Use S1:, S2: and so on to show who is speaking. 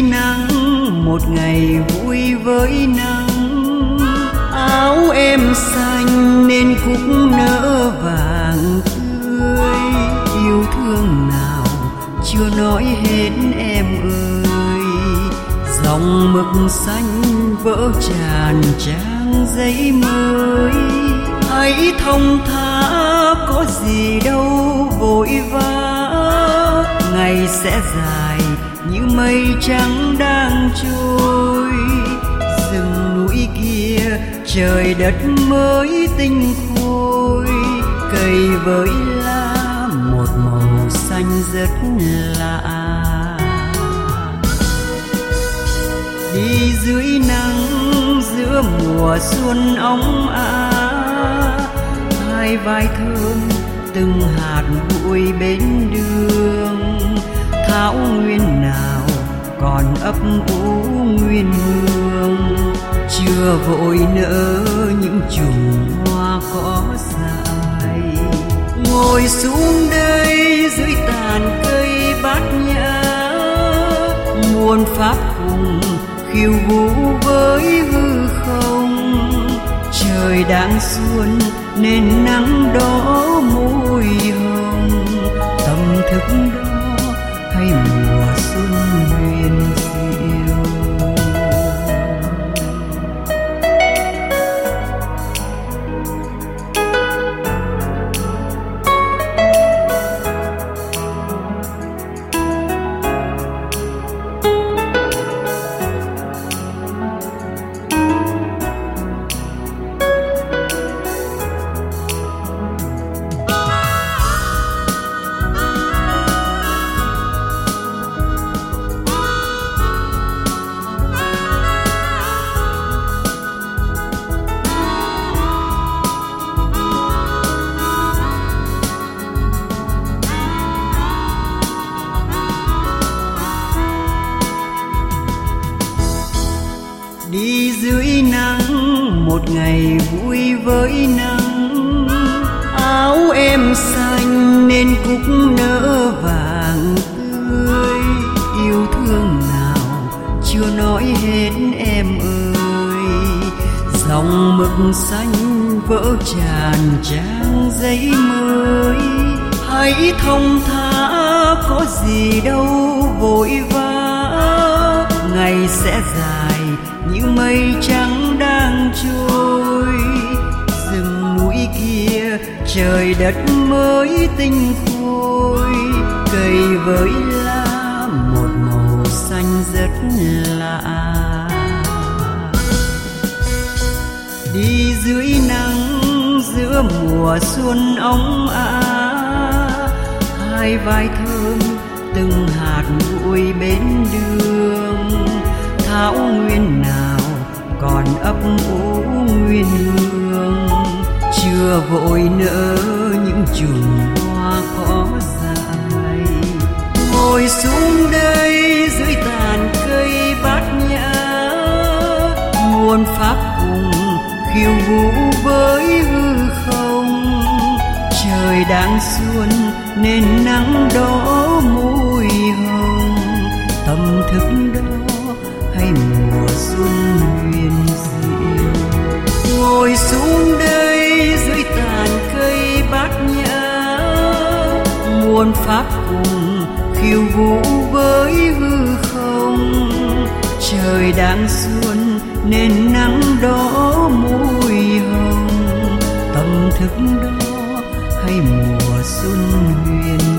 S1: nắng, một ngày vui với nắng. Áo em xanh nên cúc nở vàng tươi. Yêu thương nào chưa nói hết em ơi. Dòng mực xanh vỡ tràn trang giấy mới. Hãy thông thả có gì đâu vội vã. Ngày sẽ dài như mây trắng đang trôi. Rừng núi kia trời đất mới tinh khôi. Cây với lá một màu xanh rất lạ. Đi dưới nắng giữa mùa xuân óng ả. Hai vai thơm từng hạt bụi bên đường. Thảo nguyên nào còn ấp ủ nguyên hương. Chưa vội nở những chùm hoa cỏ dại. Ngồi xuống đây dưới tàn cây bát nhã. Muôn pháp cùng khiêu vũ với hư không. Trời đang xuân nên nắng đỏ môi hồng. Tâm thức đó hay mùa xuân huyền diệu. Đi dưới nắng một ngày vui với nắng. Áo em xanh nên cúc nở vàng tươi. Yêu thương nào chưa nói hết em ơi. Dòng mực xanh vỡ tràn trang giấy mới. Hãy thông thả có gì đâu vội vã. Ngày sẽ dài như mây trắng đang trôi. Rừng núi kia trời đất mới tinh khôi. Cây với lá một màu xanh rất lạ. Đi dưới nắng giữa mùa xuân óng ả. Hai vai thơm từng hạt bụi bên đường. Thảo nguyên nào còn ấp ủ nguyên hương. Chưa vội nở những chùm hoa cỏ dại. Ngồi xuống đây dưới tàn cây bát nhã. Muôn pháp cùng khiêu vũ với hư không. Trời đang xuân nên nắng đỏ môi hồng. Tâm thức đó hay mùa xuân huyền diệu. Ngồi xuống đây dưới tàn cây bát nhã. Muôn pháp cùng khiêu vũ với hư không. Trời đang xuân nên nắng đỏ môi hồng. Tâm thức đó hay mùa xuân huyền